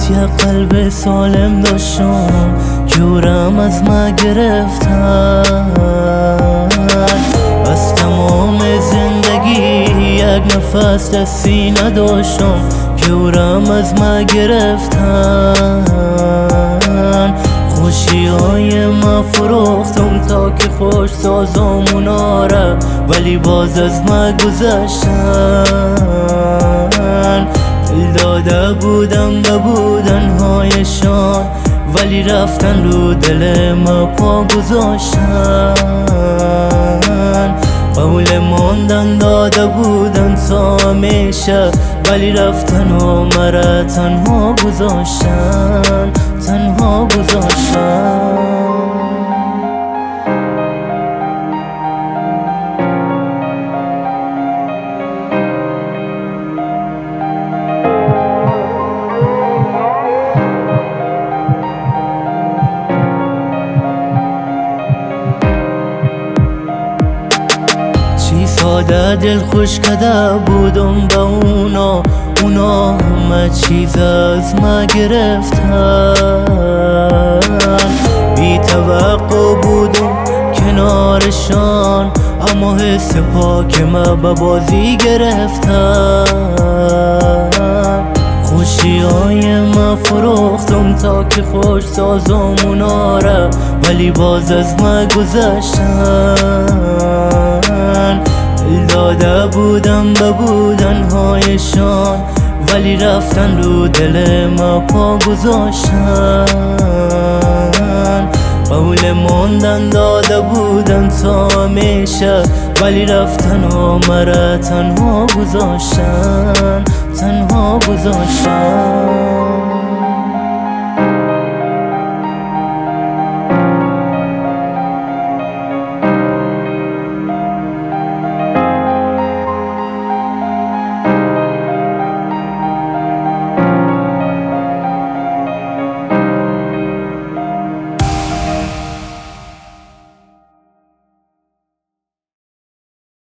یه قلب سالم داشتم جورم از ما گرفتن، از تمام زندگی یک نفس دستی نداشتم جورم از ما گرفتن. خوشیای ما فروختم تا که خوش سازم اوناره، ولی باز از ما گذشتن. دل داده بودم به بودنهایشان، ولی رفتن رو دل ما پا گذاشتن. قول ماندن داده بودن تا همیشه، ولی رفتن و مرا تنها گذاشتن، تنها گذاشتن. ساده دل خوش کده بودم به اونا همه چیز از ما گرفتن. بی توقع بودم کنارشان، اما حس پاک ما به بازی گرفتن. خوشیای ما فروختم تا که خوش سازم اوناره، ولی باز از ما گذشتن. دل داده بودم به بودنهایشان، ولی رفتن رو دل ما پا گذاشتن. قول ماندن داده بودن تا همیشه، ولی رفتن و مرا تنها گذاشتن، تنها گذاشتن.